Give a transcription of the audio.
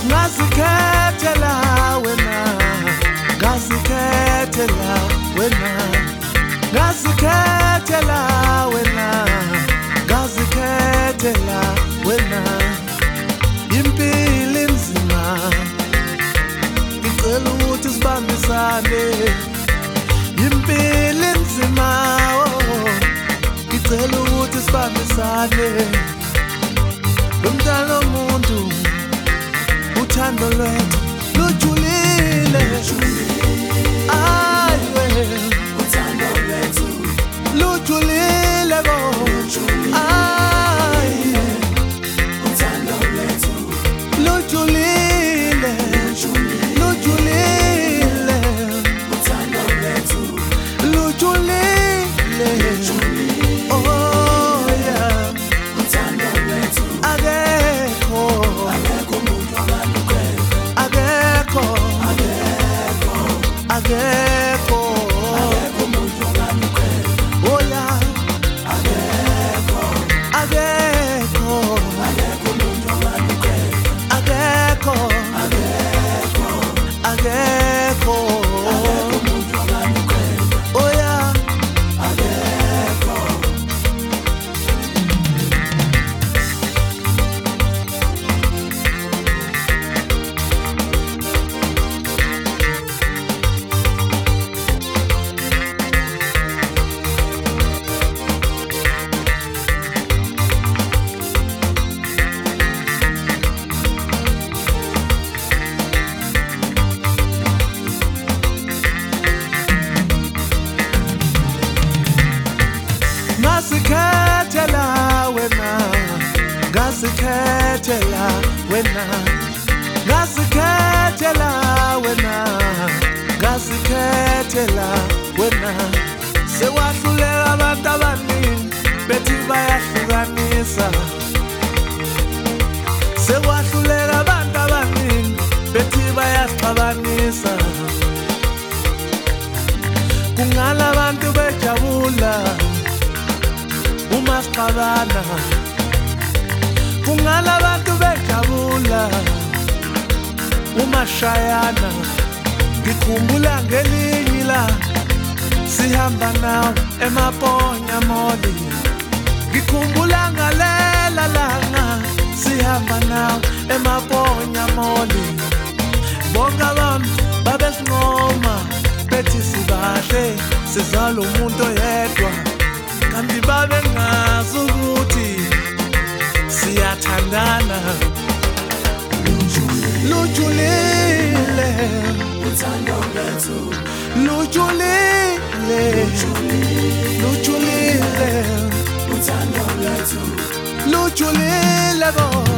Ngazikhethela wena, ngazikhethela wena, ngazikhethela wena, ngazikhethela wena. Impilo inzima, ngicela ukuthi sibambisane. Impilo inzima, ngicela ukuthi sibambisane. Umntwana womuntu, uthando lwethu lujulile. Ayiwe, uthando lwethu lujulile bo. Ayiwe, uthando lwethu lujulile, lujulile. Uthando lwethu lujulile. Oh yeah, uthando lwethu akekho, akekho umuntu ongalukela, akekho, akekho, akekho, akekho umuntu ongalukela. Oh yeah, akekho, akekho, akekho umuntu ongalukela, akekho, akekho, akekho, akekho umuntu ongalukela. Oh yeah, akekho. Ngazikhethela wena, ngazikhethela wena, ngazikhethela wena, ngazikhethela wena. Sewahluleka abantu abaningi bethi bayahlukanisa. Sewahluleka abantu abaningi bethi bayasixabanisa. Kungala abantu bejabula uma sixabana, kungala abantu bejabula uma shayana. Ngikhumbula ngelinye la sihamba nawe emaponya moli. Ngikhumbula ngalela langa sihamba nawe emaponya moli. Bonke abantu babesinqoma bethi sibahle sizala umuntu oyedwa, kanti babengazi ukuthi siyathandana. Lujulile uthando lwethu, lujulile, lujulile uthando lwethu lujulile bo.